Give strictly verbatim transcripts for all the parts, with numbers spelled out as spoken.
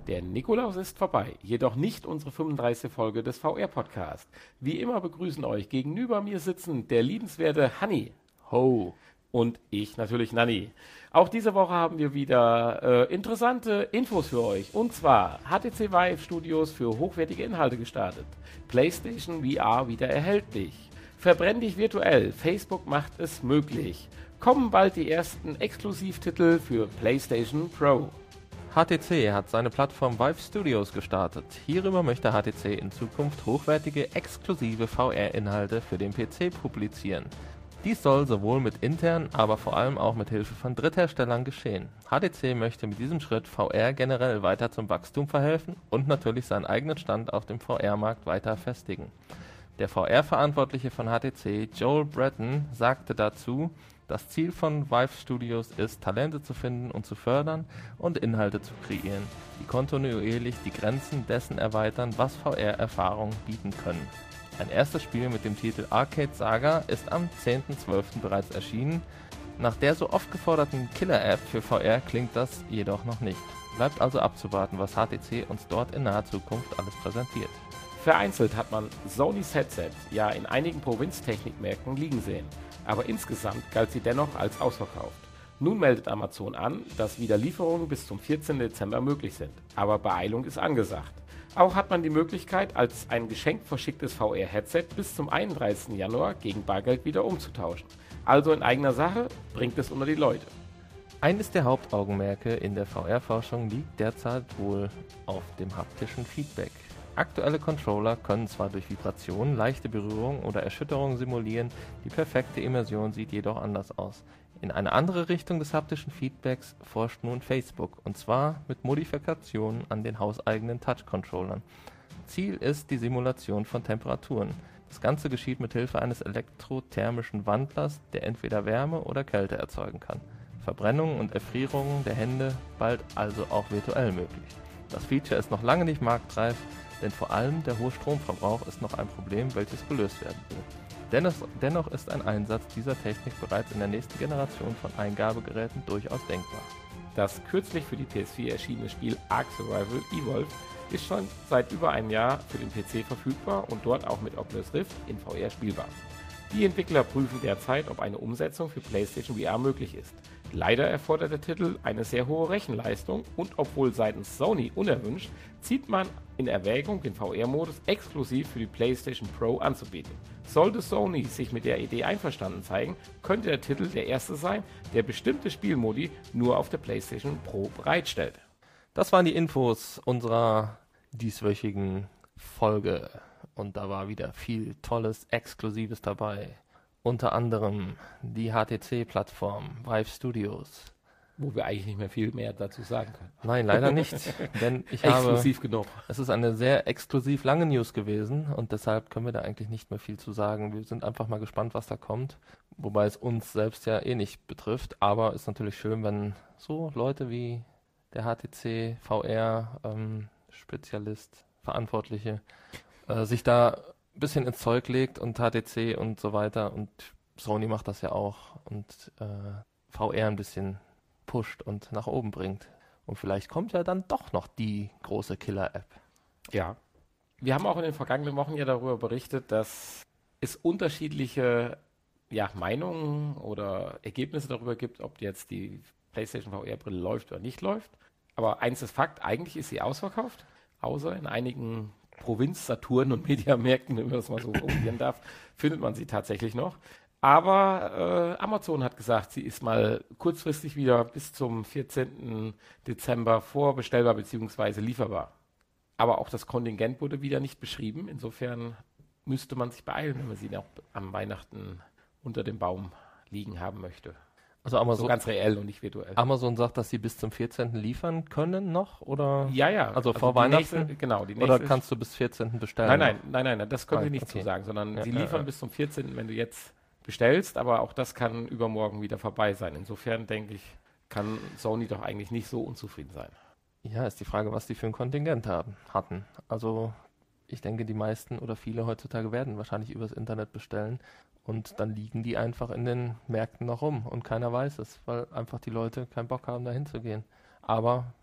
Der Nikolaus ist vorbei, jedoch nicht unsere fünfunddreißigste Folge des V R-Podcasts. Wie immer begrüßen euch gegenüber mir sitzen der liebenswerte Hanni. Ho. Und ich natürlich Nanni. Auch diese Woche haben wir wieder äh, interessante Infos für euch. Und zwar H T C Vive Studios für hochwertige Inhalte gestartet. PlayStation V R wieder erhältlich. Verbrenn dich virtuell, Facebook macht es möglich. Kommen bald die ersten Exklusivtitel für PlayStation Pro. H T C hat seine Plattform Vive Studios gestartet. Hierüber möchte H T C in Zukunft hochwertige, exklusive V R-Inhalte für den P C publizieren. Dies soll sowohl mit internen, aber vor allem auch mit Hilfe von Drittherstellern geschehen. H T C möchte mit diesem Schritt V R generell weiter zum Wachstum verhelfen und natürlich seinen eigenen Stand auf dem V R-Markt weiter festigen. Der V R-Verantwortliche von H T C, Joel Breton, sagte dazu, das Ziel von Vive Studios ist, Talente zu finden und zu fördern und Inhalte zu kreieren, die kontinuierlich die Grenzen dessen erweitern, was V R-Erfahrungen bieten können. Ein erstes Spiel mit dem Titel Arcade Saga ist am zehnten zwölften bereits erschienen. Nach der so oft geforderten Killer-App für V R klingt das jedoch noch nicht. Bleibt also abzuwarten, was H T C uns dort in naher Zukunft alles präsentiert. Vereinzelt hat man Sonys Headset ja in einigen Provinztechnikmärkten liegen sehen, aber insgesamt galt sie dennoch als ausverkauft. Nun meldet Amazon an, dass wieder Lieferungen bis zum vierzehnten Dezember möglich sind, aber Beeilung ist angesagt. Auch hat man die Möglichkeit, als ein Geschenk verschicktes V R-Headset bis zum einunddreißigsten Januar gegen Bargeld wieder umzutauschen. Also in eigener Sache, bringt es unter die Leute. Eines der Hauptaugenmerke in der V R-Forschung liegt derzeit wohl auf dem haptischen Feedback. Aktuelle Controller können zwar durch Vibrationen, leichte Berührung oder Erschütterung simulieren, die perfekte Immersion sieht jedoch anders aus. In eine andere Richtung des haptischen Feedbacks forscht nun Facebook, und zwar mit Modifikationen an den hauseigenen Touch-Controllern. Ziel ist die Simulation von Temperaturen. Das Ganze geschieht mit Hilfe eines elektrothermischen Wandlers, der entweder Wärme oder Kälte erzeugen kann. Verbrennungen und Erfrierungen der Hände bald also auch virtuell möglich. Das Feature ist noch lange nicht marktreif, denn vor allem der hohe Stromverbrauch ist noch ein Problem, welches gelöst werden will. Dennoch, dennoch ist ein Einsatz dieser Technik bereits in der nächsten Generation von Eingabegeräten durchaus denkbar. Das kürzlich für die P S vier erschienene Spiel Ark Survival Evolved ist schon seit über einem Jahr für den P C verfügbar und dort auch mit Oculus Rift in V R spielbar. Die Entwickler prüfen derzeit, ob eine Umsetzung für PlayStation V R möglich ist. Leider erfordert der Titel eine sehr hohe Rechenleistung und obwohl seitens Sony unerwünscht, zieht man in Erwägung, den V R-Modus exklusiv für die PlayStation Pro anzubieten. Sollte Sony sich mit der Idee einverstanden zeigen, könnte der Titel der erste sein, der bestimmte Spielmodi nur auf der PlayStation Pro bereitstellt. Das waren die Infos unserer dieswöchigen Folge und da war wieder viel Tolles, Exklusives dabei. Unter anderem die H T C-Plattform Vive Studios. Wo wir eigentlich nicht mehr viel mehr dazu sagen können. Nein, leider nicht, denn ich Exklusiv habe, genug. Es ist eine sehr exklusiv lange News gewesen und deshalb können wir da eigentlich nicht mehr viel zu sagen. Wir sind einfach mal gespannt, was da kommt, wobei es uns selbst ja eh nicht betrifft, aber ist natürlich schön, wenn so Leute wie der H T C V R-Spezialist, ähm, Verantwortliche, äh, sich da ein bisschen ins Zeug legt und H T C und so weiter und Sony macht das ja auch und äh, V R ein bisschen pusht und nach oben bringt. Und vielleicht kommt ja dann doch noch die große Killer-App. Ja. Wir haben auch in den vergangenen Wochen ja darüber berichtet, dass es unterschiedliche ja, Meinungen oder Ergebnisse darüber gibt, ob jetzt die PlayStation V R-Brille läuft oder nicht läuft. Aber eins ist Fakt, eigentlich ist sie ausverkauft, außer in einigen Provinz-Saturn- und Mediamärkten, wenn man das mal so formulieren darf, findet man sie tatsächlich noch. Aber äh, Amazon hat gesagt, sie ist mal kurzfristig wieder bis zum vierzehnten Dezember vorbestellbar bzw. lieferbar. Aber auch das Kontingent wurde wieder nicht beschrieben. Insofern müsste man sich beeilen, wenn man sie noch am Weihnachten unter dem Baum liegen haben möchte. Also Amazon, so ganz reell und nicht virtuell. Amazon sagt, dass sie bis zum vierzehnten liefern können noch? Oder? Ja, ja. Also, also vor die Weihnachten? Nächste, genau. Die nächste oder kannst du bis vierzehnten bestellen? Nein, nein, nein, nein, nein, das können nein, sie nicht okay. zu sagen, sondern ja, sie ja, liefern ja. bis zum vierzehnten, wenn du jetzt bestellst, aber auch das kann übermorgen wieder vorbei sein. Insofern denke ich, kann Sony doch eigentlich nicht so unzufrieden sein. Ja, ist die Frage, was die für ein Kontingent haben, hatten. Also ich denke, die meisten oder viele heutzutage werden wahrscheinlich übers Internet bestellen und dann liegen die einfach in den Märkten noch rum und keiner weiß es, weil einfach die Leute keinen Bock haben, da hinzugehen. Aber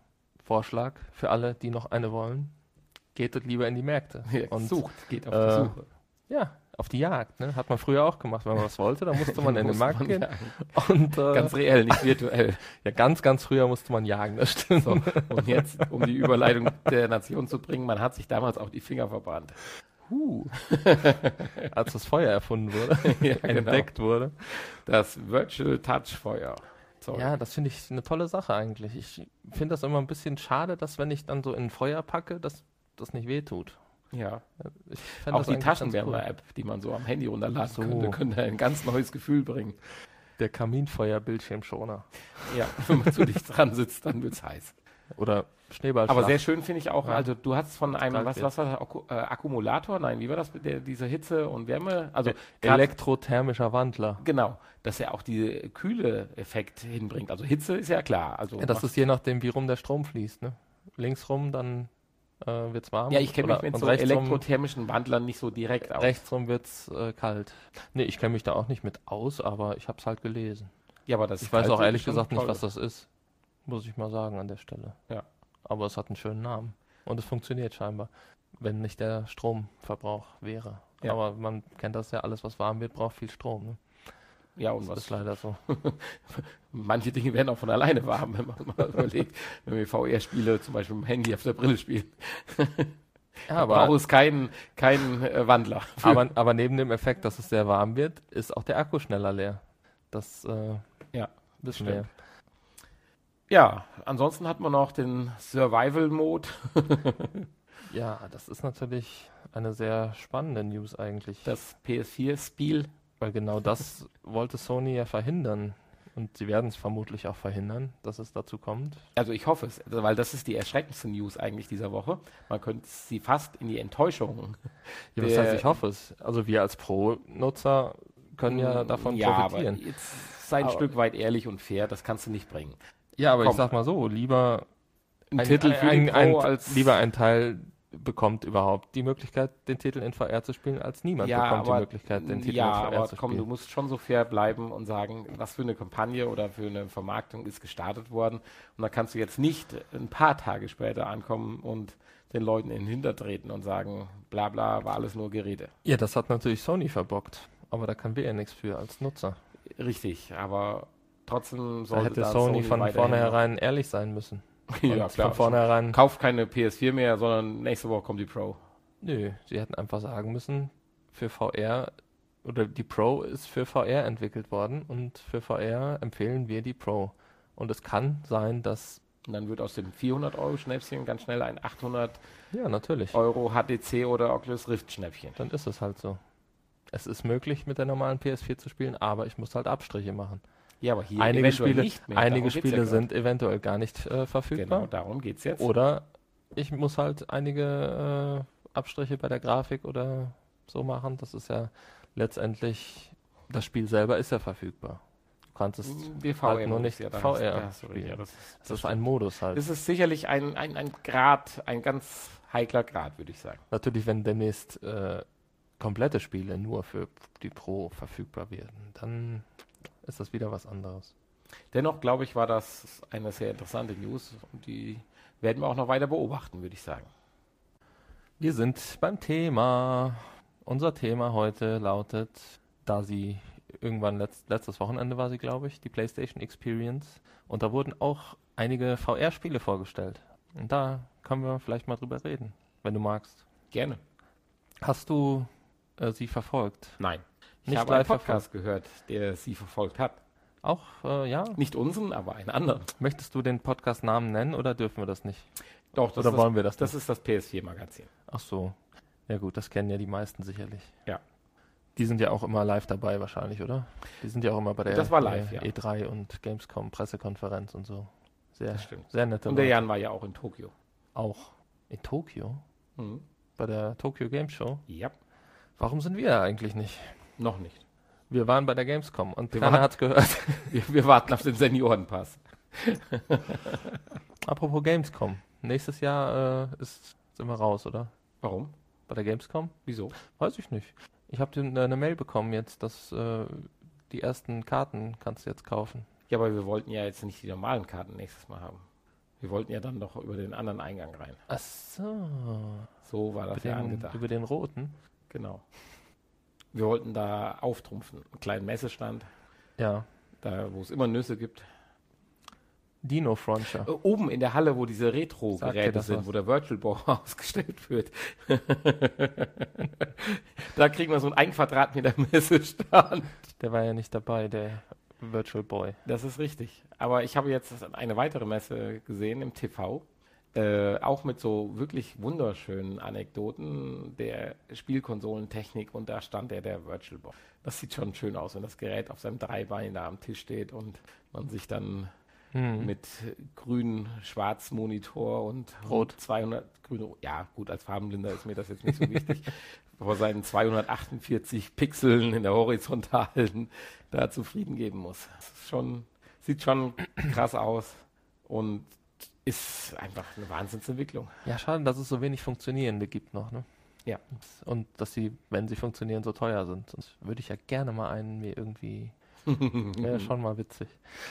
Vorschlag für alle, die noch eine wollen. Geht dort lieber in die Märkte. Ja, und sucht, geht auf äh, die Suche. Ja, auf die Jagd. Ne? Hat man früher auch gemacht. Wenn man was wollte, dann musste man in den Muss Markt man gehen. jagen. Und, äh, Ganz reell, nicht virtuell. ja, ganz, ganz früher musste man jagen, das stimmt. So, und jetzt, um die Überleitung der Nation zu bringen, man hat sich damals auch die Finger verbrannt. Huh. Als das Feuer erfunden wurde, Ja, genau. entdeckt wurde. Das Virtual Touch Feuer. Sorry. Ja, das finde ich eine tolle Sache eigentlich. Ich finde das immer ein bisschen schade, dass wenn ich dann so in Feuer packe, dass das nicht wehtut. Ja. Ich fänd Auch das die eigentlich ganz Taschenwärmer-App, die man so am Handy runterladen So. könnte, könnte ein ganz neues Gefühl bringen. cool. Der Kaminfeuer-Bildschirmschoner. Ja, wenn man zu dicht dran sitzt, dann wird's heiß. Oder Schneeballschlacht. Aber sehr schön finde ich auch, Ja. also du hast von einem, Kalt was, wird. was war das, Akku, äh, Akkumulator? Nein, wie war das mit der, dieser Hitze und Wärme? Also grad- Elektrothermischer Wandler. genau, dass er auch diese kühle Effekt hinbringt. Also Hitze ist ja klar. Also Ja, das macht- ist je nachdem, wie rum der Strom fließt. Ne? Links rum, dann äh, wird es warm. ja, ich kenne mich Oder- mit und so rechts rum- elektrothermischen Wandlern nicht so direkt aus. Rechts rum wird es äh, kalt. Nee, ich kenne mich da auch nicht mit aus, aber ich habe es halt gelesen. Ja, aber das Ich weiß Kalte auch ist ehrlich schon gesagt nicht, toll. was das ist. Muss ich mal sagen an der Stelle. Ja. Aber es hat einen schönen Namen. Und es funktioniert scheinbar. Wenn nicht der Stromverbrauch wäre. Ja. Aber man kennt das ja, alles was warm wird, braucht viel Strom. Ne? Ja, und Das was ist leider so. manche Dinge werden auch von alleine warm, wenn man mal überlegt, wenn wir V R-Spiele zum Beispiel mit dem Handy auf der Brille spielen. Ja, Aber braucht es keinen keinen äh, Wandler. für. aber, aber neben dem Effekt, dass es sehr warm wird, ist auch der Akku schneller leer. Das äh, Ja, wissen stimmt. wir. Ja, ansonsten hat man noch den Survival-Mode. Ja, das ist natürlich eine sehr spannende News eigentlich. Das P S vier-Spiel. Weil genau das wollte Sony ja verhindern. Und sie werden es vermutlich auch verhindern, dass es dazu kommt. Also ich hoffe es, also weil das ist die erschreckendste News eigentlich dieser Woche. Man könnte sie fast in die Enttäuschung. Ja, was Der- heißt, ich hoffe es. Also wir als Pro-Nutzer können ja davon ja, profitieren. aber jetzt sei ein Aber- Stück weit ehrlich und fair, das kannst du nicht bringen. Ja, aber Komm. ich sag mal so, lieber Ein, ein, Titel für ein, die ein, Pro ein, als lieber ein Teil bekommt überhaupt die Möglichkeit, den Titel in V R zu spielen, als niemand ja, bekommt aber, die Möglichkeit, den Titel ja, in V R aber zu komm, spielen. du musst schon so fair bleiben und sagen, was für eine Kampagne oder für eine Vermarktung ist gestartet worden. Und da kannst du jetzt nicht ein paar Tage später ankommen und den Leuten in den Hinter treten und sagen, bla bla, war alles nur Gerede. Ja, das hat natürlich Sony verbockt. Aber da können wir ja nichts für als Nutzer. Richtig, aber trotzdem Da sollte hätte da Sony von weiterhin vornherein ehrlich sein müssen. noch- ja, Und klar. Von vornherein, Kauft keine P S vier mehr, sondern nächste Woche kommt die Pro. nö, sie hätten einfach sagen müssen, für V R, oder die Pro ist für V R entwickelt worden und für V R empfehlen wir die Pro. Und es kann sein, dass, Und dann wird aus dem vierhundert Euro Schnäppchen ganz schnell ein achthundert ja, natürlich, Euro H T C oder Oculus Rift Schnäppchen. dann ist es halt so. Es ist möglich, mit der normalen P S vier zu spielen, aber ich muss halt Abstriche machen. Ja, aber hier Einige eventuell Spiele, nicht mehr. einige Darum geht's Spiele ja sind eventuell gar nicht äh, gerade. verfügbar. Genau, darum geht es jetzt. Oder ich muss halt einige äh, Abstriche bei der Grafik oder so machen. Das ist ja letztendlich, das Spiel selber ist ja verfügbar. Du kannst es, Die halt nur nicht ja, da V hast- R da hast du recht, spielen. ja, das, ist- das ist ein Modus halt. das ist sicherlich ein, ein, ein Grad, ein ganz heikler Grad, würde ich sagen. Natürlich, wenn demnächst äh, komplette Spiele nur für die Pro verfügbar werden, dann ist das wieder was anderes. Dennoch, glaube ich, war das eine sehr interessante News und die werden wir auch noch weiter beobachten, würde ich sagen. Wir sind beim Thema. Unser Thema heute lautet, da sie irgendwann letzt, letztes Wochenende war sie, glaube ich, die PlayStation Experience. Und da wurden auch einige V R-Spiele vorgestellt. Und da können wir vielleicht mal drüber reden, wenn du magst. Gerne. Hast du äh, sie verfolgt? Nein. Ich Nicht habe einen live Podcast gehört, der sie verfolgt hat. Auch, äh, ja? Nicht unseren, aber einen anderen. Möchtest du den Podcast-Namen nennen oder dürfen wir das nicht? Doch, das, Oder ist, wollen wir das das, das ist das P S vier Magazin. Ach so. Ja gut, das kennen ja die meisten sicherlich. Ja. Die sind ja auch immer live dabei wahrscheinlich, oder? Die sind ja auch immer bei der Das war live, äh, ja. E drei und Gamescom Pressekonferenz und so. Sehr, Das stimmt. sehr nette Und der Leute. Jan war ja auch in Tokio. Auch in Tokio, Mhm. bei der Tokyo Game Show. Ja, Warum sind wir da eigentlich nicht? noch nicht. Wir waren bei der Gamescom und Wir keiner waren- hat's gehört. Wir, wir warten auf den Seniorenpass. Apropos Gamescom. Nächstes Jahr äh, ist, sind wir raus, oder? Warum? Bei der Gamescom? Wieso? Weiß ich nicht. Ich habe eine Mail bekommen jetzt, dass äh, die ersten Karten kannst du jetzt kaufen. Ja, aber wir wollten ja jetzt nicht die normalen Karten nächstes Mal haben. Wir wollten ja dann noch über den anderen Eingang rein. Ach so. So war das Über ja den, angedacht. über den roten? Genau. Wir wollten da auftrumpfen. Einen kleinen Messestand, Ja. da wo es immer Nüsse gibt. Dino Frontier. Äh, Oben in der Halle, wo diese Sagt dir Retro-Geräte das sind, was? wo der Virtual Boy ausgestellt wird. Da kriegen wir so einen ein Quadratmeter Messestand. Der war ja nicht dabei, der Virtual Boy. Das ist richtig. Aber ich habe jetzt eine weitere Messe gesehen im T V. Äh, auch mit so wirklich wunderschönen Anekdoten der Spielkonsolentechnik und da stand der, der Virtual Boy. Das sieht schon schön aus, wenn das Gerät auf seinem Dreibein da am Tisch steht und man sich dann Hm. mit grün-schwarz Monitor und Rot. zweihundert, grün, ja gut, als Farbenblinder ist mir das jetzt nicht so wichtig, vor seinen zweihundertachtundvierzig Pixeln in der Horizontalen da zufrieden geben muss. Das ist schon, sieht schon krass aus und ist einfach eine Wahnsinnsentwicklung. Ja, schade, dass es so wenig Funktionierende gibt noch, ne? Ja. Und dass sie, wenn sie funktionieren, so teuer sind. Sonst würde ich ja gerne mal einen mir irgendwie... Wäre schon mal witzig.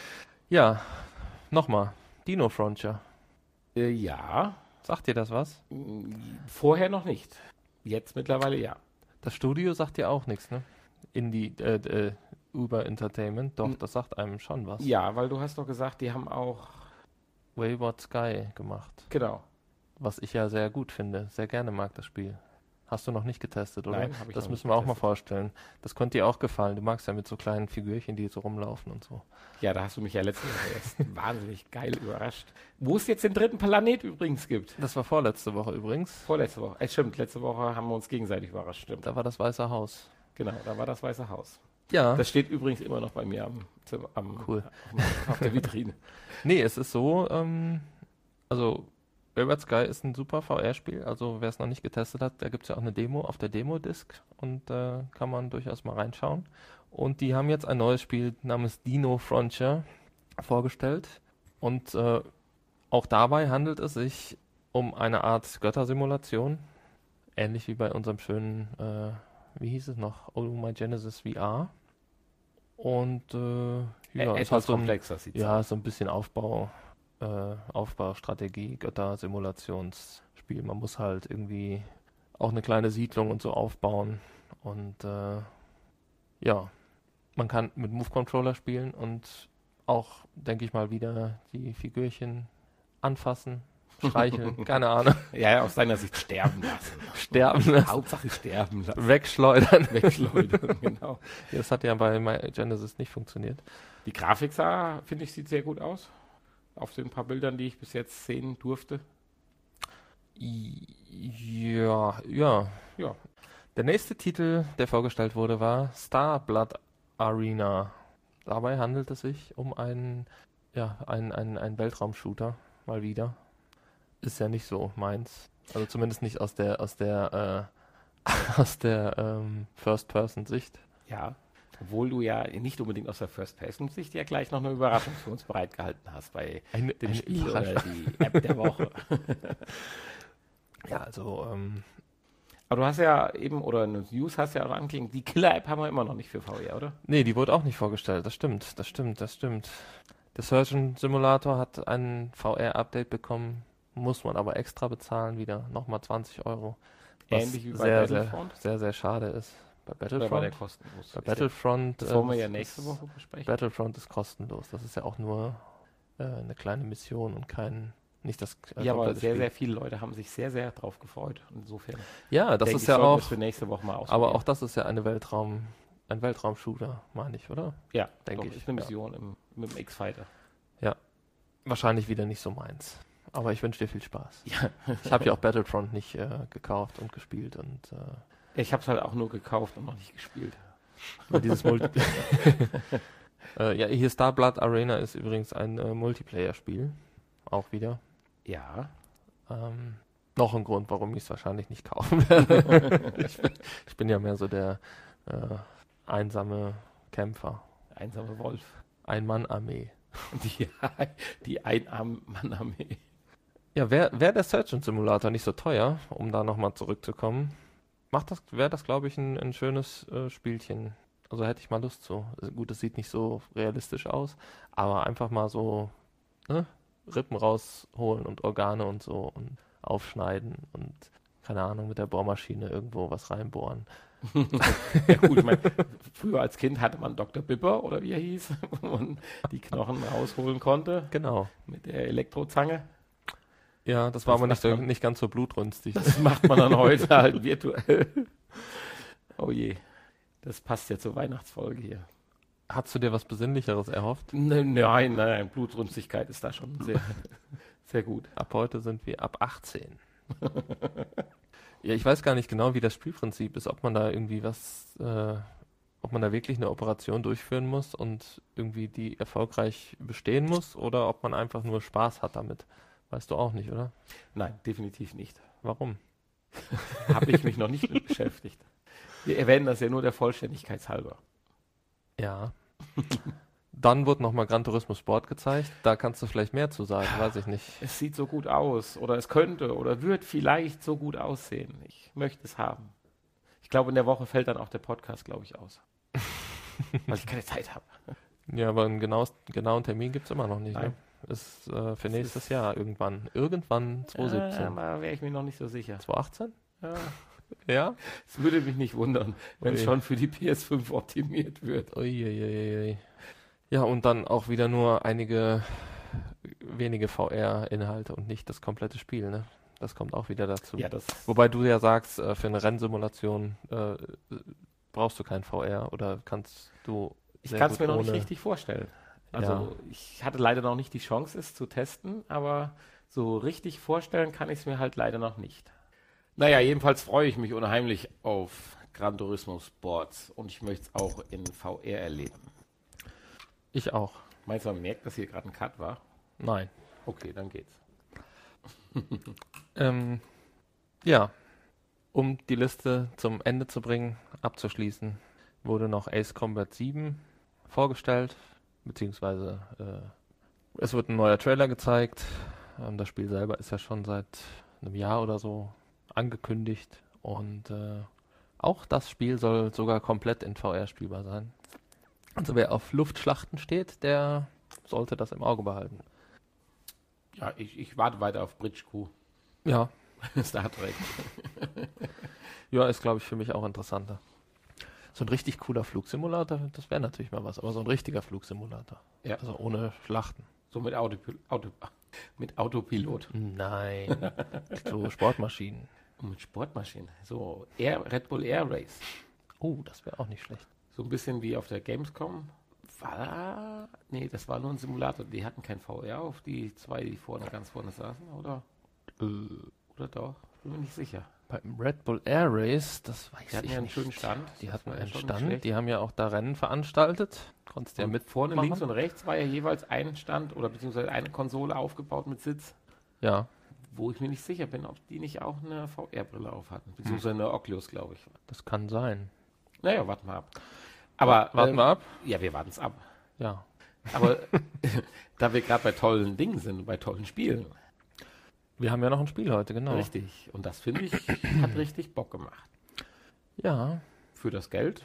Ja, nochmal. Dino Frontier. Äh, ja, Sagt dir das was? vorher noch nicht. Jetzt mittlerweile ja. Das Studio sagt dir auch nichts, ne? Indie, äh, äh, Uber Entertainment. Doch, N- das sagt einem schon was. Ja, weil du hast doch gesagt, die haben auch, Wayward Sky gemacht. genau. Was ich ja sehr gut finde. Sehr gerne mag das Spiel. Hast du noch nicht getestet, oder? Nein, hab ich das noch müssen nicht wir auch mal getestet. vorstellen. Das könnte dir auch gefallen. Du magst ja mit so kleinen Figürchen, die so rumlaufen und so. Ja, da hast du mich ja letzte Woche erst wahnsinnig geil überrascht. Wo es jetzt den dritten Planet übrigens gibt. Das war vorletzte Woche übrigens. Vorletzte Woche. Äh, stimmt, letzte Woche haben wir uns gegenseitig überrascht. Stimmt. Da war das Weiße Haus. Genau, da war das Weiße Haus. Ja. Das steht übrigens immer noch bei mir am, Zimmer- am Cool. auf, auf der Vitrine. Nee, es ist so, ähm, also Wayward Sky ist ein super V R-Spiel, also wer es noch nicht getestet hat, da gibt es ja auch eine Demo auf der Demo-Disc und äh, kann man durchaus mal reinschauen. Und die haben jetzt ein neues Spiel namens Dino Frontier vorgestellt und äh, auch dabei handelt es sich um eine Art Göttersimulation, ähnlich wie bei unserem schönen, äh, wie hieß es noch, Oh My Genesis V R. Und äh, ja, Ja, ist etwas halt so ein, komplexer sieht es ja, so ein bisschen Aufbau, äh, Aufbaustrategie, Götter-Simulationsspiel. Man muss halt irgendwie auch eine kleine Siedlung und so aufbauen. Und äh, ja, man kann mit Move-Controller spielen und auch, denke ich mal, wieder die Figürchen anfassen, streicheln, keine Ahnung, Ja, ja, aus seiner Sicht sterben lassen. sterben lassen, Hauptsache sterben lassen. wegschleudern. Wegschleudern, genau. Das hat ja bei My Genesis nicht funktioniert. Die Grafik sah, finde ich, sieht sehr gut aus. Auf den paar Bildern, die ich bis jetzt sehen durfte. Ja, ja. Ja. Der nächste Titel, der vorgestellt wurde, war Star Blood Arena. Dabei handelt es sich um einen, ja, einen, einen, einen Weltraumshooter, mal wieder. Ist ja nicht so meins. Also zumindest nicht aus der, aus der, äh, aus der ähm, First-Person-Sicht. Ja. Obwohl du ja nicht unbedingt aus der First-Person-Sicht ja gleich noch eine Überraschung für uns bereitgehalten hast bei Eine, dem eine Spiel Überraschung. oder die App der Woche. Ja, also, ähm, Aber du hast ja eben, oder eine News hast ja auch anklingen, die Killer-App haben wir immer noch nicht für V R, oder? nee, die wurde auch nicht vorgestellt. Das stimmt, das stimmt, das stimmt. Der Surgeon Simulator hat ein V R-Update bekommen, muss man aber extra bezahlen wieder, nochmal zwanzig Euro. Was Ähnlich wie bei sehr, sehr, Battlefront? sehr, sehr schade ist. Bei Oder war der Battlefront, kostenlos? bei Battlefront, Das wollen wir äh, ja ist- nächste ist- Woche besprechen. Battlefront ist kostenlos. Das ist ja auch nur äh, eine kleine Mission und kein, nicht das äh, Ja, aber komplette sehr, Spiel. sehr viele Leute haben sich sehr, sehr drauf gefreut. Insofern Ja, das denke ist ich, ja sollten wir auch, es für nächste Woche mal ausprobieren. aber auch das ist ja eine Weltraum, ein Weltraum-Shooter, meine ich, oder? ja, denke doch, ich, ist eine ja. Mission im, mit dem X-Fighter. Wahrscheinlich wieder nicht so meins. Aber ich wünsche dir viel Spaß. Ja. Ich habe ja auch Battlefront nicht äh, gekauft und gespielt und äh, Ich habe es halt auch nur gekauft und noch nicht gespielt. über dieses Multi äh, ja, hier Star Blood Arena ist übrigens ein äh, Multiplayer-Spiel. Auch wieder. Ja. Ähm, noch ein Grund, warum ich es wahrscheinlich nicht kaufen werde. ich, bin, ich bin ja mehr so der äh, einsame Kämpfer. Einsame Wolf. Ein-Mann-Armee. Die, die Einarm-Mann-Armee. Ja, wäre wär der Surgeon Simulator nicht so teuer, um da nochmal zurückzukommen, macht das, wäre das, glaube ich, ein, ein schönes äh, Spielchen. Also hätte ich mal Lust zu. Also gut, es sieht nicht so realistisch aus, aber einfach mal so, ne? Rippen rausholen und Organe und so und aufschneiden und, keine Ahnung, mit der Bohrmaschine irgendwo was reinbohren. Ja gut, ich mein, früher als Kind hatte man Doktor Bipper, oder wie er hieß, wo man die Knochen rausholen konnte. Genau. Mit der Elektrozange. Ja, das war Das aber nicht, so, macht man- nicht ganz so blutrünstig. Das macht man dann heute halt virtuell. Oh je, das passt ja zur Weihnachtsfolge hier. Hast du dir was Besinnlicheres erhofft? Nein, nein, nein, Blutrünstigkeit ist da schon sehr, sehr gut. Ab heute sind wir ab achtzehn. Ja, ich weiß gar nicht genau, wie das Spielprinzip ist, ob man da irgendwie was, äh, ob man da wirklich eine Operation durchführen muss und irgendwie die erfolgreich bestehen muss oder ob man einfach nur Spaß hat damit. Weißt du auch nicht, oder? Nein, definitiv nicht. Warum? Habe ich mich noch nicht mit beschäftigt. Wir erwähnen das ja nur der Vollständigkeit halber. Ja. Dann wurde nochmal Gran Turismo Sport gezeigt. Da kannst du vielleicht mehr zu sagen, weiß ich nicht. Es sieht so gut aus oder es könnte oder wird vielleicht so gut aussehen. Ich möchte es haben. Ich glaube, in der Woche fällt dann auch der Podcast, glaube ich, aus. Weil ich keine Zeit habe. Ja, aber einen genaus, genauen Termin gibt es immer noch nicht. Ne? Nein. Ist äh, für Es nächstes ist- Jahr irgendwann. Irgendwann zwanzig siebzehn. Äh, da wäre ich mir noch nicht so sicher. zwanzig achtzehn? Ja, Ja? es würde mich nicht wundern, wenn es Ui. schon für die P S fünf optimiert wird. Uiuiui. Ja, und dann auch wieder nur einige wenige V R-Inhalte und nicht das komplette Spiel, ne? Das kommt auch wieder dazu. Ja, das Wobei du ja sagst, äh, für eine Rennsimulation äh, brauchst du kein V R oder kannst du. ich sehr kann es gut mir noch nicht ohne- richtig vorstellen. Also Ja. ich hatte leider noch nicht die Chance, es zu testen, aber so richtig vorstellen kann ich es mir halt leider noch nicht. Naja, jedenfalls freue ich mich unheimlich auf Gran Turismo Sports und ich möchte es auch in V R erleben. Ich auch. Meinst du, man merkt, dass hier gerade ein Cut war? Nein. Okay, dann geht's. Ähm, ja, um die Liste zum Ende zu bringen, abzuschließen, wurde noch Ace Combat sieben vorgestellt, beziehungsweise äh, es wird ein neuer Trailer gezeigt. Ähm, das Spiel selber ist ja schon seit einem Jahr oder so angekündigt und äh, auch das Spiel soll sogar komplett in V R spielbar sein. Also wer auf Luftschlachten steht, der sollte das im Auge behalten. Ja, ich, ich warte weiter auf Bridge Crew. Ja, Star Trek. ja, ist glaube ich für mich auch interessanter. So ein richtig cooler Flugsimulator, das wäre natürlich mal was, aber so ein richtiger Flugsimulator. Ja. Also ohne Schlachten. So mit, Autopil Auto mit Autopilot. Nein. So Sportmaschinen. Und mit Sportmaschinen. So Air, Red Bull Air Race. Oh, das wäre auch nicht schlecht. So ein bisschen wie auf der Gamescom. War, nee, das war nur ein Simulator. Die hatten kein V R auf, die zwei, die vorne ganz vorne saßen, oder? Äh, Oder doch? Bin mir nicht sicher. beim Red Bull Air Race, das weiß Die hatten ich ja einen nicht. schönen Stand. Die Das hatten war ja einen schon nicht Stand, schlecht. die haben ja auch da Rennen veranstaltet. Konntest ja Und mit vorne machen. links und rechts war ja jeweils ein Stand oder beziehungsweise eine Konsole aufgebaut mit Sitz, Ja, wo ich mir nicht sicher bin, ob die nicht auch eine V R-Brille auf hatten. Beziehungsweise eine Oculus, glaube ich. das kann sein. Naja, warten wir ab. Aber Warten ähm, wir ab. Ja, wir warten es ab. Ja. Aber da wir gerade bei tollen Dingen sind, bei tollen Spielen. Wir haben ja noch ein Spiel heute, genau. Richtig. Und das, finde ich, hat richtig Bock gemacht. Ja. Für das Geld.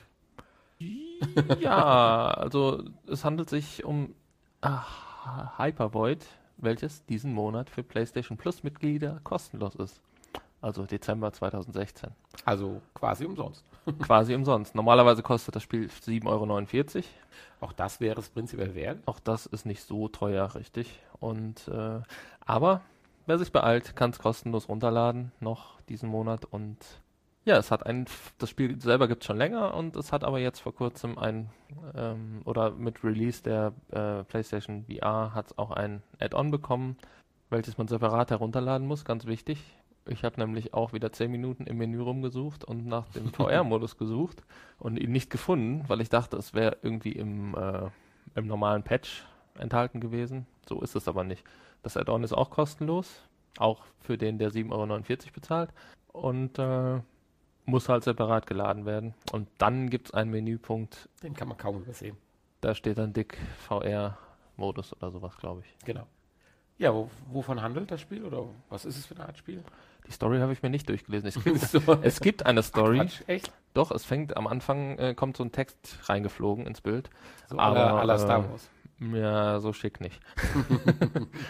Ja, also es handelt sich um ah, Hypervoid, welches diesen Monat für PlayStation Plus Mitglieder kostenlos ist. Also Dezember zweitausendsechzehn. Also quasi umsonst. Quasi umsonst. Normalerweise kostet das Spiel sieben Euro neunundvierzig. Auch das wäre es prinzipiell wert. Auch das ist nicht so teuer, richtig. Und äh, aber wer sich beeilt, kann es kostenlos runterladen noch diesen Monat. Und ja, es hat ein, das Spiel selber gibt es schon länger und es hat aber jetzt vor kurzem ein ähm, oder mit Release der äh, PlayStation V R hat es auch ein Add-on bekommen, welches man separat herunterladen muss, ganz wichtig. Ich habe nämlich auch wieder zehn Minuten im Menü rumgesucht und nach dem V R-Modus gesucht und ihn nicht gefunden, weil ich dachte, es wäre irgendwie im, äh, im normalen Patch enthalten gewesen. So ist es aber nicht. Das Add-on ist auch kostenlos, auch für den, der sieben Euro neunundvierzig bezahlt und äh, muss halt separat geladen werden. Und dann gibt es einen Menüpunkt, Den kann man kaum übersehen. da steht dann dick V R-Modus oder sowas, glaube ich. Genau. Ja, wo, wovon handelt das Spiel oder was ist es für eine Art Spiel? Die Story habe ich mir nicht durchgelesen. Es gibt, So. es gibt eine Story. Quatsch, echt? Doch, es fängt am Anfang, äh, kommt so ein Text reingeflogen ins Bild. So Aber, aller, aller äh, Star Wars. Ja, so schick nicht.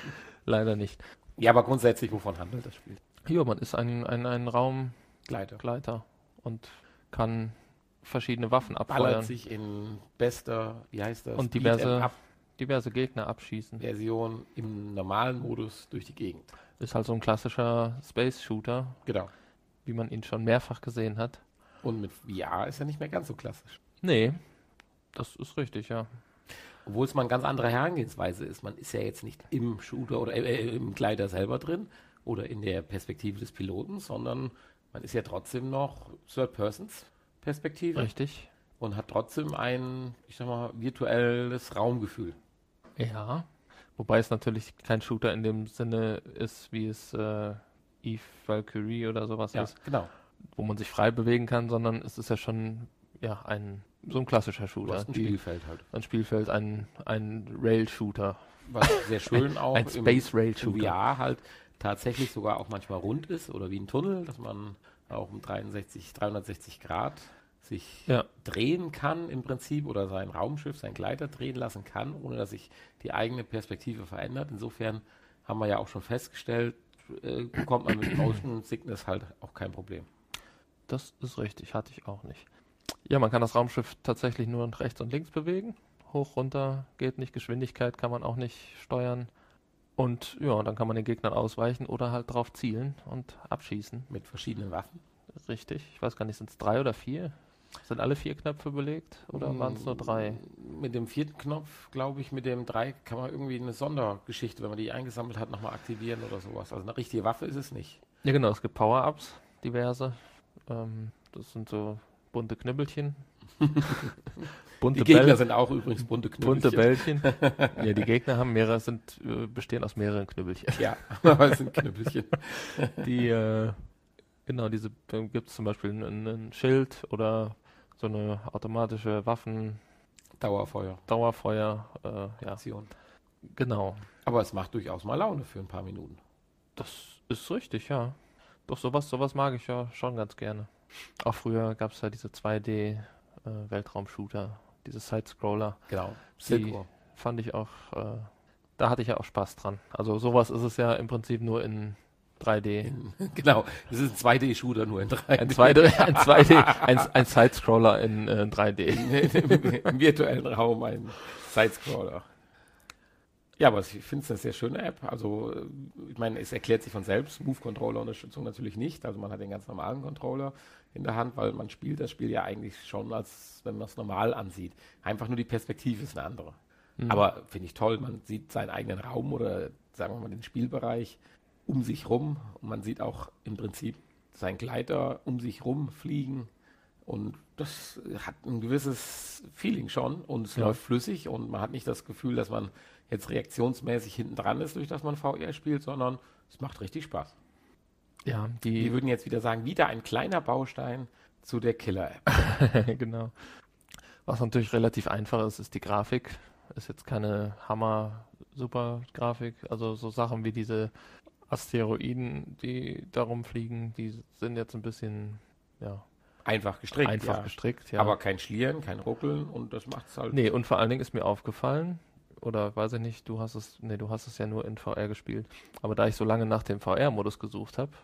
leider nicht. Ja, aber grundsätzlich, wovon handelt das Spiel? Ja, man ist ein, ein, ein Gleiter. Raumgleiter und kann verschiedene Waffen Ballert abfeuern sich in bester, wie heißt das? und Beat 'em diverse, up diverse Gegner abschießen. Version im normalen Modus durch die Gegend. Ist halt so ein klassischer Space-Shooter, Genau. wie man ihn schon mehrfach gesehen hat. Und mit V R ist er nicht mehr ganz so klassisch. Nee, das ist richtig, ja. Obwohl es mal eine ganz andere Herangehensweise ist. Man ist ja jetzt nicht im Shooter oder äh, im Gleiter selber drin oder in der Perspektive des Piloten, sondern man ist ja trotzdem noch Third-Persons-Perspektive Richtig. und hat trotzdem ein, ich sag mal, virtuelles Raumgefühl. Ja, wobei es natürlich kein Shooter in dem Sinne ist, wie es äh, Eve Valkyrie oder sowas Ja, ist, genau. wo man sich frei bewegen kann, sondern es ist ja schon ja ein so ein klassischer Du Shooter. hast ein Die- Spielfeld halt. ein Spielfeld, ein, ein Rail-Shooter. Was sehr schön auch Ein im, Space im Rail-Shooter. V R halt tatsächlich sogar auch manchmal rund ist oder wie ein Tunnel, dass man auch um dreiundsechzig, dreihundertsechzig Grad sich Ja. drehen kann im Prinzip oder sein Raumschiff, sein Gleiter drehen lassen kann, ohne dass sich die eigene Perspektive verändert. Insofern haben wir ja auch schon festgestellt, äh, bekommt man mit Motion Sickness halt auch kein Problem. Das ist richtig, hatte ich auch nicht. Ja, man kann das Raumschiff tatsächlich nur nach rechts und links bewegen. Hoch, runter geht nicht, Geschwindigkeit kann man auch nicht steuern. Und ja, dann kann man den Gegnern ausweichen oder halt drauf zielen und abschießen. Mit verschiedenen Waffen. Richtig. Ich weiß gar nicht, sind es drei oder vier? Sind alle vier Knöpfe belegt oder waren es nur drei? Mit dem vierten Knopf, glaube ich, mit dem drei kann man irgendwie eine Sondergeschichte, wenn man die eingesammelt hat, nochmal aktivieren oder sowas. Also eine richtige Waffe ist es nicht. Ja genau, es gibt Power-Ups, diverse. Ähm, das sind so bunte Knüppelchen. bunte Die Gegner Bälle- sind auch übrigens bunte bunte Knüppelchen. Bällchen. Ja, die Gegner haben mehrere, sind, äh, bestehen aus mehreren Knüppelchen. Ja, aber es sind Knüppelchen. Die, äh, genau, diese gibt es zum Beispiel ein, ein Schild oder so eine automatische Waffen, Dauerfeuer. Dauerfeuer, äh, ja, Aktion. genau. Aber es macht durchaus mal Laune für ein paar Minuten. Das ist richtig, ja. Doch sowas, sowas mag ich ja schon ganz gerne. Auch früher gab es ja diese zwei D äh, Weltraum-Shooter, diese Side-Scroller. Genau. Die Silkrohr. fand ich auch, äh, da hatte ich ja auch Spaß dran. Also sowas ist es ja im Prinzip nur in drei D. In, genau. Das ist ein zwei D-Shooter nur in drei D. Ein zwei D, ein zwei D, ein, ein Side-Scroller in äh, drei D. Im, Im virtuellen Raum ein Sidescroller. Ja, aber ich finde es eine sehr schöne App. Also, äh, ich meine, es erklärt sich von selbst. Move-Controller-Unterstützung natürlich nicht. Also, man hat den ganz normalen Controller in der Hand, weil man spielt das Spiel ja eigentlich schon, als wenn man es normal ansieht. Einfach nur die Perspektive ist eine andere. Mhm. Aber finde ich toll. Man sieht seinen eigenen Raum oder, sagen wir mal, den Spielbereich um sich rum. Und man sieht auch im Prinzip seinen Gleiter um sich rum fliegen. Und das hat ein gewisses Feeling schon und es Ja. läuft flüssig und man hat nicht das Gefühl, dass man jetzt reaktionsmäßig hinten dran ist, durch das man V R spielt, sondern es macht richtig Spaß. Ja, Die die, würden jetzt wieder sagen, wieder ein kleiner Baustein zu der Killer-App. genau. Was natürlich relativ einfach ist, ist die Grafik. Ist jetzt keine Hammer-Super-Grafik. Also so Sachen wie diese Asteroiden, die darum fliegen, die sind jetzt ein bisschen, ja, Einfach gestrickt, einfach ja. gestrickt. Ja. Aber kein Schlieren, kein Ruckeln und das macht es halt. Nee, und vor allen Dingen ist mir aufgefallen, oder weiß ich nicht, du hast es, nee, du hast es ja nur in V R gespielt, aber da ich so lange nach dem V R-Modus gesucht habe,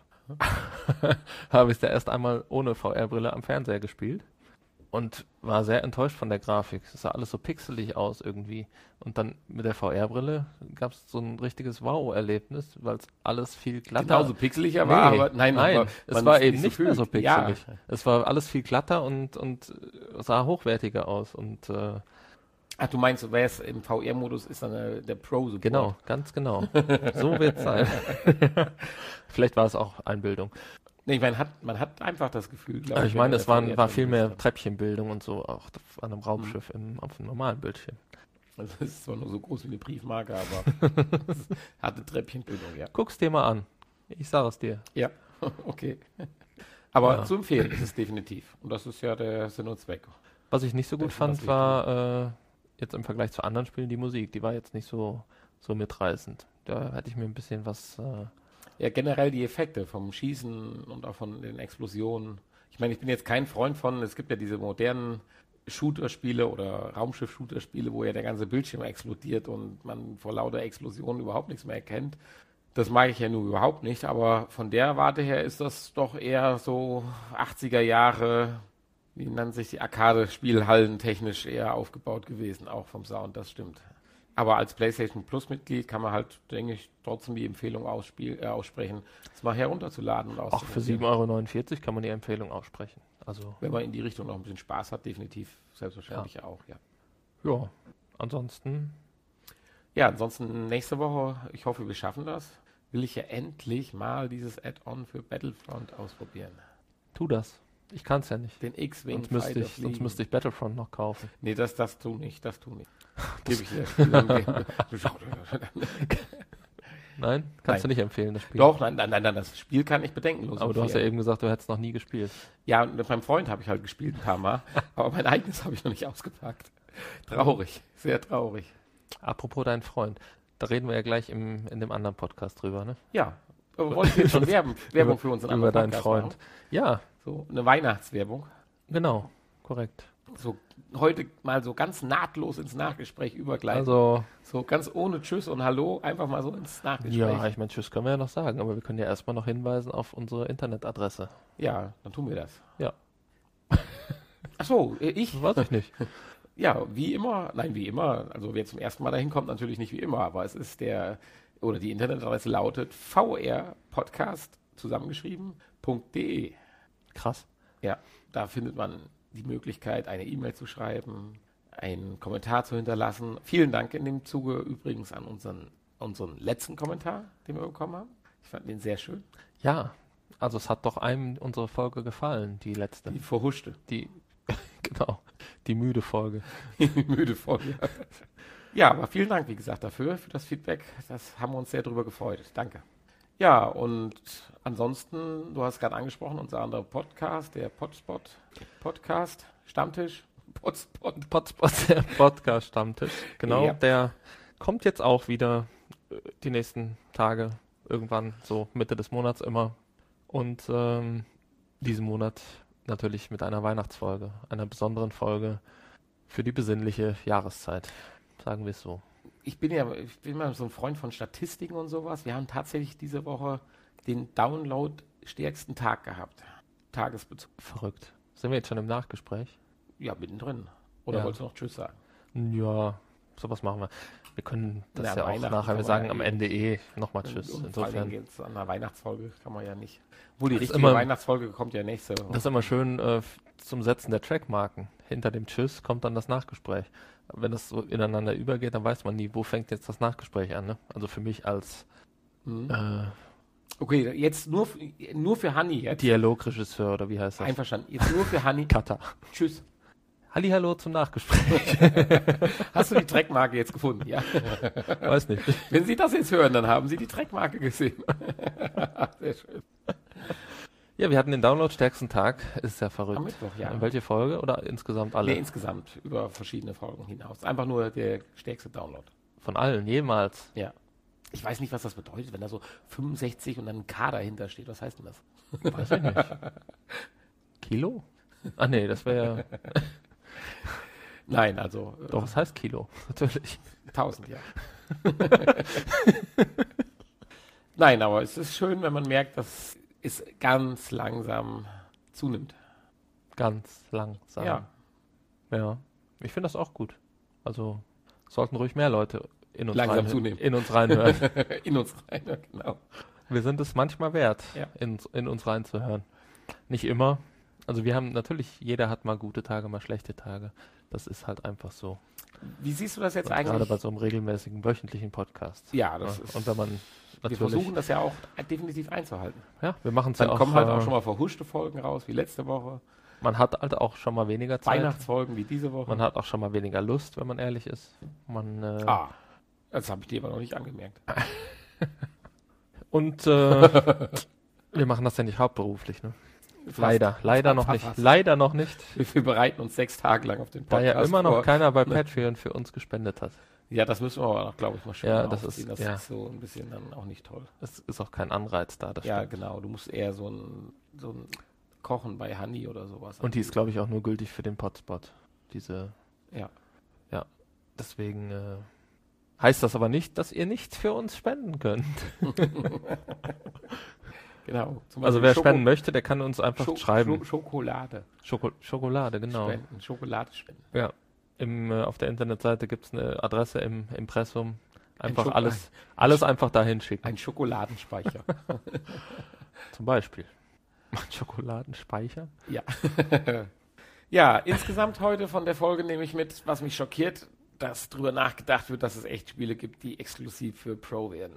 habe ich es ja erst einmal ohne V R-Brille am Fernseher gespielt und war sehr enttäuscht von der Grafik. Es sah alles so pixelig aus irgendwie. Und dann mit der V R-Brille gab es so ein richtiges Wow-Erlebnis, weil es alles viel glatter Genauso pixeliger war, Nee, aber nein, nein aber es man war ist eben nicht mehr so fühlt. Ja, pixelig. Es war alles viel glatter und, und äh, sah hochwertiger aus. Und äh, ach, du meinst, wer es im V R-Modus ist, dann äh, der Pro-Support. genau, ganz genau. So wird es sein. Vielleicht war es auch Einbildung. Nee, ich meine, hat, man hat einfach das Gefühl, glaube Aber ich. ich meine, wenn es man waren, der war V R viel drin mehr ist. Treppchenbildung und so, auch an einem Raumschiff im, auf einem normalen Bildschirm. Also es ist zwar nur so groß wie eine Briefmarke, aber es hatte Treppchenbildung, ja. Guck's dir mal an. Ich sage es dir. Ja, okay. Aber Ja. zu empfehlen ist es definitiv. Und das ist ja der Sinn und Zweck. Was ich nicht so gut Das ist was fand, war äh, jetzt im Vergleich zu anderen Spielen die Musik. Die war jetzt nicht so, so mitreißend. Da hätte ich mir ein bisschen was... Äh, Ja, generell die Effekte vom Schießen und auch von den Explosionen. Ich meine, ich bin jetzt kein Freund von, es gibt ja diese modernen Shooter-Spiele oder Raumschiff-Shooter-Spiele, wo ja der ganze Bildschirm explodiert und man vor lauter Explosionen überhaupt nichts mehr erkennt. Das mag ich ja nun überhaupt nicht, aber von der Warte her ist das doch eher so achtziger Jahre, wie nennt sich die Arcade-Spielhallen technisch eher aufgebaut gewesen, auch vom Sound, das stimmt. Aber als PlayStation Plus-Mitglied kann man halt, denke ich, trotzdem die Empfehlung ausspiel, äh, aussprechen, es mal herunterzuladen und Auch für sieben Euro neunundvierzig kann man die Empfehlung aussprechen. Also wenn man in die Richtung noch ein bisschen Spaß hat, definitiv, selbstverständlich ja. auch, ja. Ja, ansonsten... Ja, ansonsten nächste Woche, ich hoffe, wir schaffen das, will ich ja endlich mal dieses Add-on für Battlefront ausprobieren. Tu das. Ich kann es ja nicht. Den X-Wing sonst müsste, ich, sonst müsste ich Battlefront noch kaufen. Nee, das, das tu nicht, das tu nicht. Gebe ich dir. Nein? Kannst Nein. du nicht empfehlen, das Spiel? Doch, nein, nein, nein, nein, das Spiel kann ich bedenkenlos Aber du hast ja empfehlen. eben gesagt, du hättest noch nie gespielt. Ja, mit meinem Freund habe ich halt gespielt ein paar Mal, aber mein eigenes habe ich noch nicht ausgepackt. Traurig, sehr traurig. Apropos dein Freund, da reden wir ja gleich im, in dem anderen Podcast drüber, ne? Ja, aber wollen wir jetzt schon Werbung, Werbung für unseren Über anderen deinen Podcast Freund. machen? Ja, So, eine Weihnachtswerbung. genau, korrekt. So heute mal so ganz nahtlos ins Nachgespräch übergleiten. Also, So ganz ohne Tschüss und Hallo, einfach mal so ins Nachgespräch. ja, ich meine, tschüss können wir ja noch sagen, aber wir können ja erstmal noch hinweisen auf unsere Internetadresse. Ja, dann tun wir das. Ja. Ach so, äh, ich? Das weiß ich nicht. Ja, wie immer, nein, wie immer, also wer zum ersten Mal dahin kommt, natürlich nicht wie immer, aber es ist der, oder die Internetadresse lautet vrpodcast, zusammengeschrieben, .de. Krass. Ja, da findet man die Möglichkeit, eine E-Mail zu schreiben, einen Kommentar zu hinterlassen. Vielen Dank in dem Zuge übrigens an unseren, unseren letzten Kommentar, den wir bekommen haben. Ich fand den sehr schön. Ja, also es hat doch einem unsere Folge gefallen, die letzte. Die verhuschte. Die, genau, die müde Folge. Die müde Folge. Ja, aber vielen Dank, wie gesagt, dafür, für das Feedback. Das haben wir uns sehr drüber gefreut. Danke. Ja, und ansonsten, du hast gerade angesprochen, unser anderer Podcast, der Potspot Podcast, Stammtisch, Potspot. Potspot, der Podcast-Stammtisch. Genau, Ja. der kommt jetzt auch wieder äh, die nächsten Tage, irgendwann so Mitte des Monats immer. Und ähm, diesen Monat natürlich mit einer Weihnachtsfolge, einer besonderen Folge für die besinnliche Jahreszeit, sagen wir es so. Ich bin ja ich bin mal so ein Freund von Statistiken und sowas. Wir haben tatsächlich diese Woche den Download-stärksten Tag gehabt. Tagesbezug. Verrückt. Sind wir jetzt schon im Nachgespräch? Ja, mittendrin. Oder Ja. wolltest du noch Tschüss sagen? Ja, sowas machen wir. Wir können das Na, ja auch Weihnachten nachher, kann wir man sagen ja am eh- Ende eh nochmal Tschüss. Und vor allem Insofern, jetzt an einer Weihnachtsfolge kann man ja nicht. Obwohl die Das ist richtige immer- Weihnachtsfolge kommt ja nächste Woche. das ist immer schön äh, f- zum Setzen der Trackmarken. Hinter dem Tschüss kommt dann das Nachgespräch. Wenn das so ineinander übergeht, dann weiß man nie, wo fängt jetzt das Nachgespräch an. Ne? Also für mich als Mhm. äh, Okay, jetzt nur, f- nur für Hanni jetzt. Dialogregisseur oder wie heißt das? Einverstanden. Jetzt nur für Hanni. Cutter. Tschüss. Hallihallo zum Nachgespräch. Hast du die Trackmarke jetzt gefunden? Ja. Weiß nicht. Wenn Sie das jetzt hören, dann haben Sie die Trackmarke gesehen. Sehr schön. Ja, wir hatten den Download-stärksten Tag. Ist ja verrückt. Am Mittwoch, ja. In welche Folge oder insgesamt alle? Nee, insgesamt über verschiedene Folgen hinaus. Einfach nur der stärkste Download. Von allen, jemals. Ja. Ich weiß nicht, was das bedeutet, wenn da so fünfundsechzig und dann ein K dahinter steht. Was heißt denn das? Weiß ich nicht. Kilo? Ah nee, das wäre ja... Nein, also äh, Doch, es heißt Kilo. Natürlich. tausend, ja. Nein, aber es ist schön, wenn man merkt, dass es ganz langsam zunimmt. Ganz langsam. Ja. Ja. Ich finde das auch gut. Also sollten ruhig mehr Leute in uns, Langsam rein, zunehmen. in uns reinhören. In uns rein, ja, genau. Wir sind es manchmal wert, Ja. in, in uns reinzuhören. Nicht immer. Also wir haben natürlich, jeder hat mal gute Tage, mal schlechte Tage. Das ist halt einfach so. Wie siehst du das jetzt Und gerade eigentlich? bei so einem regelmäßigen wöchentlichen Podcast. Ja, das Ja. ist. Und wenn man wir natürlich, versuchen das ja auch definitiv einzuhalten. ja, wir machen es ja Dann auch. kommen halt auch äh, schon mal verhuschte Folgen raus, wie letzte Woche. Man hat halt auch schon mal weniger Zeit. Weihnachtsfolgen wie diese Woche. Man hat auch schon mal weniger Lust, wenn man ehrlich ist. Man, äh, ah, das habe ich dir aber noch nicht angemerkt. Und äh, wir machen das ja nicht hauptberuflich, ne? Leider, leider noch nicht. Fast. Leider noch nicht. Wir, wir bereiten uns sechs Tage lang auf den Da Podcast ja immer noch vor. keiner bei Patreon für uns gespendet hat. Ja, das müssen wir aber auch, glaube ich, mal schön Ja, das aufziehen. ist- das ja. ist so ein bisschen dann auch nicht toll. Es ist auch kein Anreiz da. Das Ja, stimmt. genau. Du musst eher so ein, so ein Kochen bei Honey oder sowas. Und die ist, glaube ich, auch nur gültig für den Potspot. Diese, Ja. ja, deswegen äh, heißt das aber nicht, dass ihr nicht für uns spenden könnt. Genau. Zum Also Beispiel wer Schoko- spenden möchte, der kann uns einfach Scho- schreiben. Scho- Schokolade Schoko Schokolade, genau. spenden. Schokolade spenden. Ja. Im, äh, auf der Internetseite gibt es eine Adresse im Impressum. Einfach Schoko- alles, alles einfach dahin schicken. Ein Schokoladenspeicher. Zum Beispiel. Ein Schokoladenspeicher? Ja. Ja, insgesamt heute von der Folge nehme ich mit, was mich schockiert, dass drüber nachgedacht wird, dass es echt Spiele gibt, die exklusiv für Pro werden.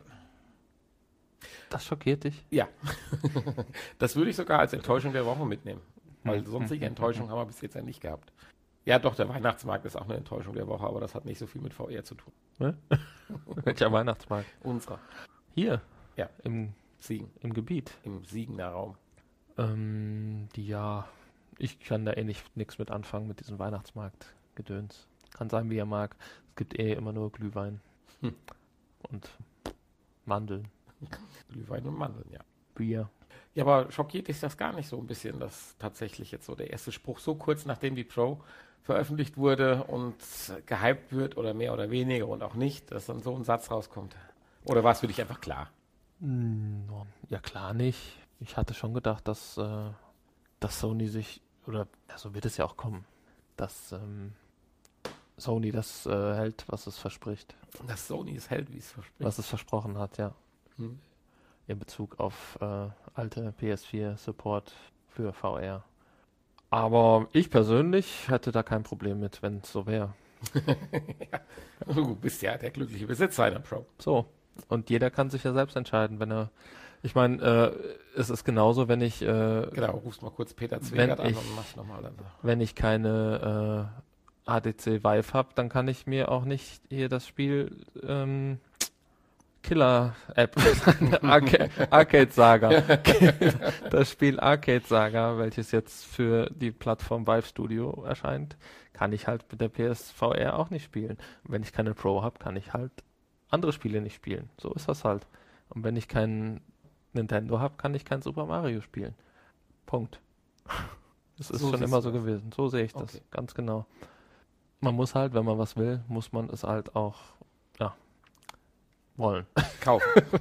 Das schockiert dich? Ja. Das würde ich sogar als Enttäuschung der Woche mitnehmen. Weil sonstige Enttäuschung haben wir bis jetzt ja nicht gehabt. Ja, doch, der Weihnachtsmarkt ist auch eine Enttäuschung der Woche, aber das hat nicht so viel mit V R zu tun. Ne? Welcher Weihnachtsmarkt? Unserer. Hier? Ja. Im, Siegen. im Gebiet? Im Siegener Raum. Ähm, die, ja, ich kann da eh nicht nichts mit anfangen mit diesem Weihnachtsmarkt-Gedöns. Kann sein, wie er mag. Es gibt eh immer nur Glühwein. Hm. Und Mandeln. Glühwein und Mandeln, ja. Bier. Ja, aber schockiert ist das gar nicht so ein bisschen, dass tatsächlich jetzt so der erste Spruch so kurz nachdem die Pro veröffentlicht wurde und gehypt wird oder mehr oder weniger und auch nicht, dass dann so ein Satz rauskommt. Oder war es für dich einfach klar? Hm, ja, klar nicht. Ich hatte schon gedacht, dass, äh, dass Sony sich, oder ja, so wird es ja auch kommen, dass ähm, Sony das äh, hält, was es verspricht. Dass Sony es hält, wie es verspricht. Was es versprochen hat, ja. Hm. In Bezug auf äh, alte P S vier Support für V R. Aber ich persönlich hätte da kein Problem mit, wenn es so wäre. Ja. Du bist ja der glückliche Besitzer einer Pro. So. Und jeder kann sich ja selbst entscheiden, wenn er. Ich meine, äh, es ist genauso, wenn ich. Äh, Genau, rufst mal kurz Peter Zwegert an ich- und machst nochmal dann. wenn ich keine äh, H T C Vive habe, dann kann ich mir auch nicht hier das Spiel ähm, Killer-App, Arca Arcade Saga, das Spiel Arcade Saga, welches jetzt für die Plattform Vive Studio erscheint, kann ich halt mit der P S V R auch nicht spielen. Und wenn ich keine Pro habe, kann ich halt andere Spiele nicht spielen. So ist das halt. Und wenn ich keinen Nintendo habe, kann ich kein Super Mario spielen. Punkt. Das ist So schon siehst immer du so das. gewesen. So sehe ich das, Okay. ganz genau. Man muss halt, wenn man was will, muss man es halt auch, ja, wollen. Kaufen.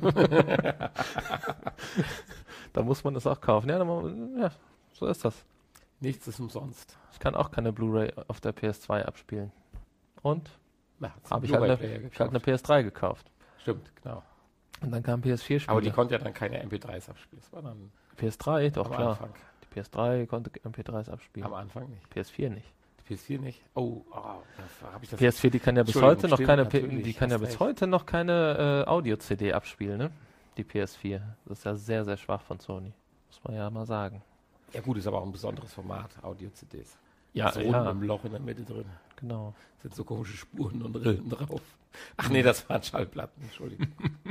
Da muss man es auch kaufen. Ja, dann, muss- ja, so ist das. Nichts ist umsonst. Ich kann auch keine Blu-ray auf der P S zwei abspielen. Und Na, hat's habe einen ich halt eine, Blu-ray-Player ich halt eine gekauft. P S drei gekauft. Stimmt, genau. Und dann kam P S vier Spiele. Aber die konnte ja dann keine M P drei s abspielen. Das war dann P S drei, doch am klar. Anfang. Die P S drei konnte M P drei s abspielen. Am Anfang nicht. P S vier nicht. Die P S vier nicht. Oh, oh da habe ich das. P S vier, die kann ja bis Entschuldigung, heute noch stimmt, keine, P natürlich, die kann ja hast bis recht. heute noch keine äh, Audio-C D abspielen, ne? Die P S vier. Das ist ja sehr, sehr schwach von Sony. Muss man ja mal sagen. Ja gut, ist aber auch ein besonderes Format, Audio-C Ds. Ja, so ja. mit einem Loch in der Mitte drin. Genau. Sind so komische Spuren und Rillen drauf. Ach nee, das waren Schallplatten, Entschuldigung.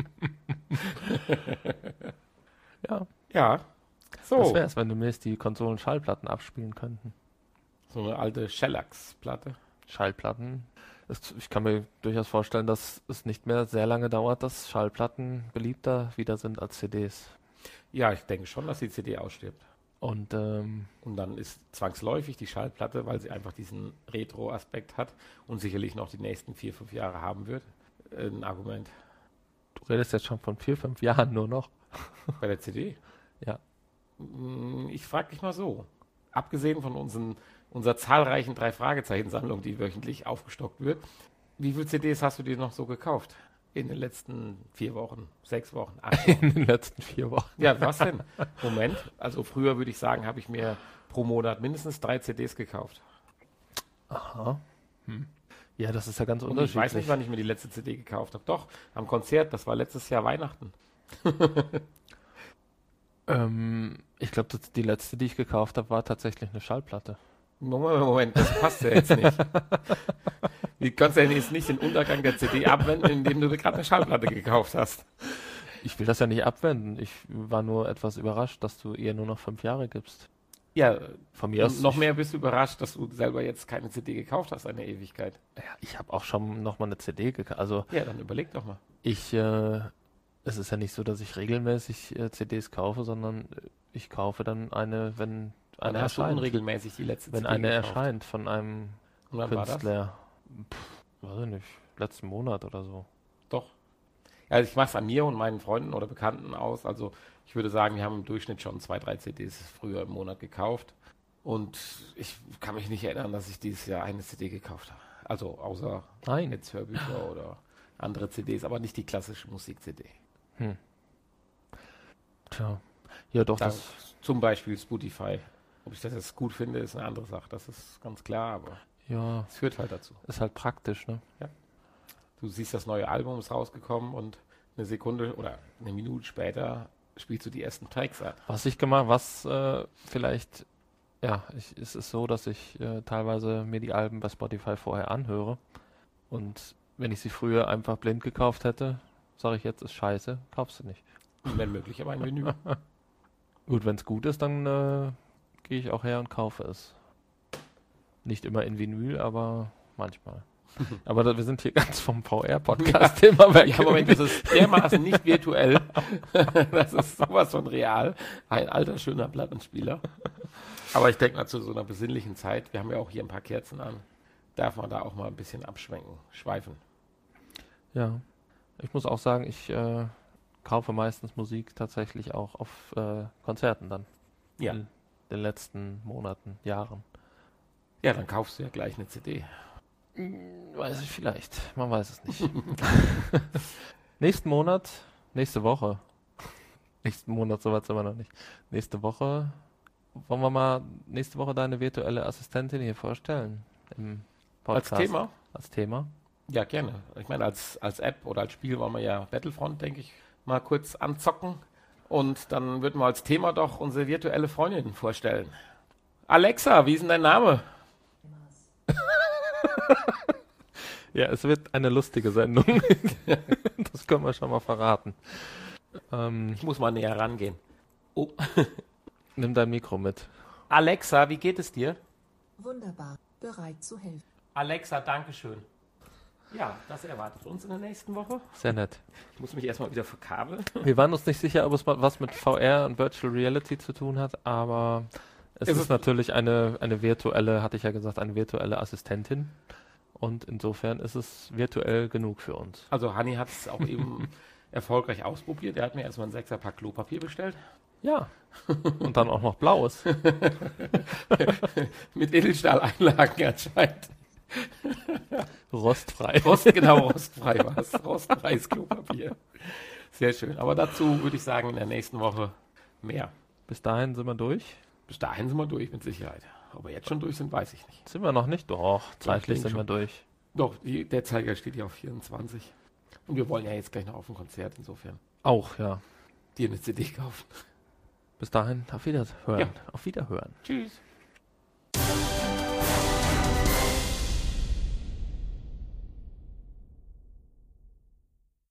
Ja, Ja, das so. wäre es, wenn du mir jetzt die Konsolen Schallplatten abspielen könnten. So eine alte Shellax-Platte. Schallplatten. Es, ich kann mir durchaus vorstellen, dass es nicht mehr sehr lange dauert, dass Schallplatten beliebter wieder sind als C Ds. Ja, ich denke schon, dass die C D ausstirbt. Und ähm, Und dann ist zwangsläufig die Schallplatte, weil sie einfach diesen Retro-Aspekt hat und sicherlich noch die nächsten vier, fünf Jahre haben wird, äh, ein Argument. du redest jetzt schon von vier, fünf Jahren nur noch. Bei der C D? Ja. Mm, Ich frage dich mal so. Abgesehen von unseren, unserer zahlreichen Drei-Fragezeichen-Sammlung, die wöchentlich aufgestockt wird, wie viele C Ds hast du dir noch so gekauft? In den letzten vier Wochen, sechs Wochen, acht Wochen? In den letzten vier Wochen. Ja, was denn? Moment. Also früher würde ich sagen, habe ich mir pro Monat mindestens drei C Ds gekauft. Aha. Hm. Ja, das ist ja ganz Und ich unterschiedlich. weiß nicht, wann ich mir die letzte C D gekauft habe. Doch, am Konzert, das war letztes Jahr Weihnachten. Ähm, ich glaube, die letzte, die ich gekauft habe, war tatsächlich eine Schallplatte. Moment, Moment, das passt ja jetzt nicht. Wie kannst du denn jetzt nicht den Untergang der C D abwenden, indem du dir gerade eine Schallplatte gekauft hast? Ich will das ja nicht abwenden. Ich war nur etwas überrascht, dass du ihr nur noch fünf Jahre gibst. Ja, Von mir aus noch ich, mehr bist du überrascht, dass du selber jetzt keine C D gekauft hast, eine Ewigkeit. Ja, ich habe auch schon noch mal eine C D gekauft. Also Ja, dann überleg doch mal. ich, äh, es ist ja nicht so, dass ich regelmäßig äh, C Ds kaufe, sondern äh, ich kaufe dann eine, wenn Dann eine hast du erscheint. unregelmäßig die letzte Wenn C D eine gekauft. erscheint von einem Und wann war das? Künstler. Pff, weiß ich nicht. Letzten Monat oder so. Doch. Also ich mache es an mir und meinen Freunden oder Bekannten aus. Also ich würde sagen, wir haben im Durchschnitt schon zwei, drei C Ds früher im Monat gekauft. Und ich kann mich nicht erinnern, dass ich dieses Jahr eine C D gekauft habe. Also außer Nein. jetzt Hörbücher oder andere C Ds, aber nicht die klassische Musik-C D. Hm. Tja. Ja, doch, Da, das. zum Beispiel Spotify. Ob ich das jetzt gut finde, ist eine andere Sache. Das ist ganz klar, aber Ja, es führt halt dazu. ist halt praktisch, ne? Du siehst, das neue Album ist rausgekommen und eine Sekunde oder eine Minute später spielst du die ersten Tracks ab. Was ich gemacht, was äh, vielleicht, ja, ich, es ist so, dass ich äh, teilweise mir die Alben bei Spotify vorher anhöre. Und wenn ich sie früher einfach blind gekauft hätte, sage ich jetzt, ist scheiße, kaufst du nicht. Wenn möglich, aber ein Menü. Gut, wenn es gut ist, dann äh, gehe ich auch her und kaufe es. Nicht immer in Vinyl, aber manchmal. Aber da, wir sind hier ganz vom V R-Podcast-Thema weg. Ja, Moment, das ist dermaßen nicht virtuell. Das ist sowas von real. Ein alter, schöner Plattenspieler. Aber ich denke mal, zu so einer besinnlichen Zeit, wir haben ja auch hier ein paar Kerzen an, darf man da auch mal ein bisschen abschwenken, schweifen. Ja, ich muss auch sagen, ich äh, kaufe meistens Musik tatsächlich auch auf äh, Konzerten dann. Ja. In den letzten Monaten, Jahren. Ja, dann kaufst du ja gleich eine C D. Weiß ich vielleicht, man weiß es nicht. Nächsten Monat, nächste Woche, nächsten Monat, soweit sind wir noch nicht. Nächste Woche, wollen wir mal nächste Woche deine virtuelle Assistentin hier vorstellen? Im Podcast. Als Thema? Als Thema? Ja, gerne. Ich meine, als, als App oder als Spiel wollen wir ja Battlefront, denke ich, mal kurz anzocken. Und dann würden wir als Thema doch unsere virtuelle Freundin vorstellen. Alexa, wie ist denn dein Name? Ja, es wird eine lustige Sendung. Das können wir schon mal verraten. Ähm, Ich muss mal näher rangehen. Oh. nimm dein Mikro mit. Alexa, wie geht es dir? Wunderbar, bereit zu helfen. Alexa, dankeschön. Ja, das erwartet uns in der nächsten Woche. Sehr nett. Ich muss mich erstmal wieder verkabeln. Wir waren uns nicht sicher, ob es mal was mit V R und Virtual Reality zu tun hat, aber es Es ist ist- natürlich eine, eine virtuelle, hatte ich ja gesagt, eine virtuelle Assistentin. Und insofern ist es virtuell genug für uns. Also Hanni hat es auch eben erfolgreich ausprobiert. Er hat mir erstmal ein Sechserpack Klopapier bestellt. Ja. Und dann auch noch blaues. Mit Edelstahleinlagen anscheinend. Rostfrei. Rost, genau, rostfrei war es. Rostfreies Klopapier. Sehr schön. Aber dazu würde ich sagen, in der nächsten Woche mehr. Bis dahin sind wir durch. Bis dahin sind wir durch, mit Sicherheit. Ob wir jetzt schon durch sind, weiß ich nicht. Sind wir noch nicht? Doch, zeitlich denke sind wir schon. durch. Doch, die, der Zeiger steht ja auf vierundzwanzig. Und wir wollen ja jetzt gleich noch auf ein Konzert, insofern. Auch, ja. Dir eine C D kaufen. Bis dahin, auf Wiederhören. Ja. Auf Wiederhören. Tschüss.